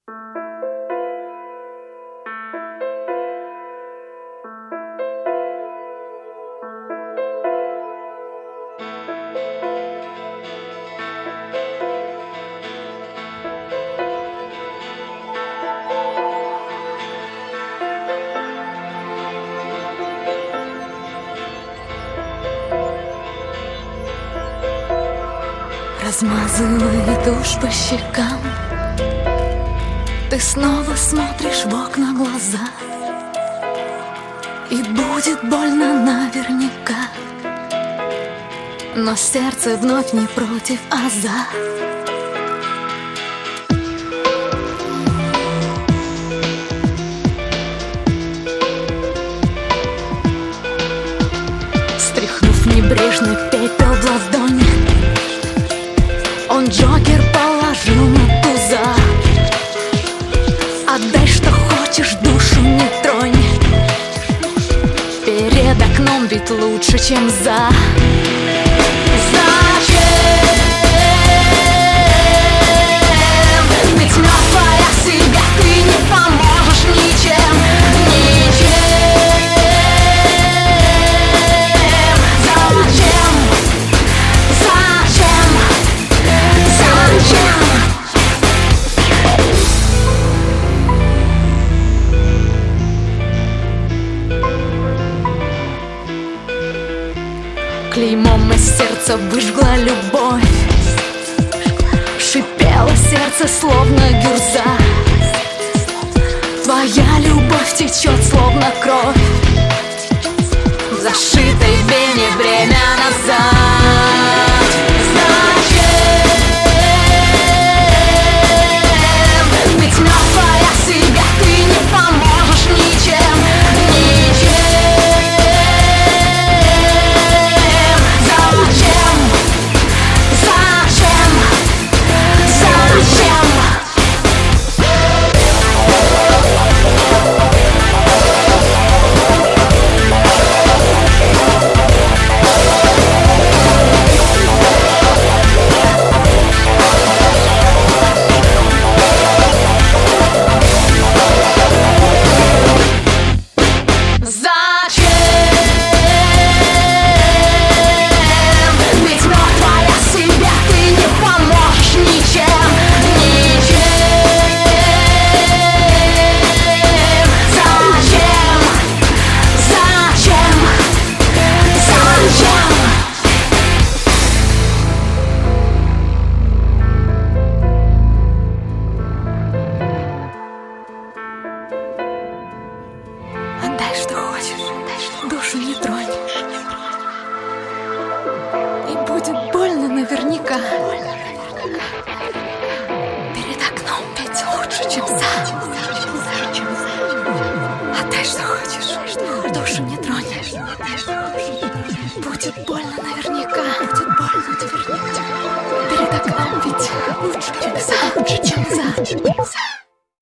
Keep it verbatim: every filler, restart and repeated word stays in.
Размазывая тушь по щекам, ты снова смотришь в окна глаза, и будет больно наверняка, но сердце вновь не против, а за. Стряхнув небрежный пепел в ладони, он джокер положил на туза. Отдай, что хочешь, душу не тронь. Перед окном ведь лучше, чем за. Зачем? Ведь мертвая себя ты не поможешь ничем. Ничем. Зачем? Зачем? Зачем? Клеймом из сердца выжгла любовь, шипело сердце, словно гюрза. Твоя любовь течет, словно кровь, в зашитой вене время назад. Зачем? Ведь мертвая себя ты не поможешь ничем. Ничем. Зачем? Зачем? Зачем? Отдай, что хочешь, душу не тронь. И будет больно наверняка. Перед окном ведь лучше, чем за. Отдай, что хочешь, душу не тронь. Будет больно наверняка. Перед окном ведь лучше, чем за.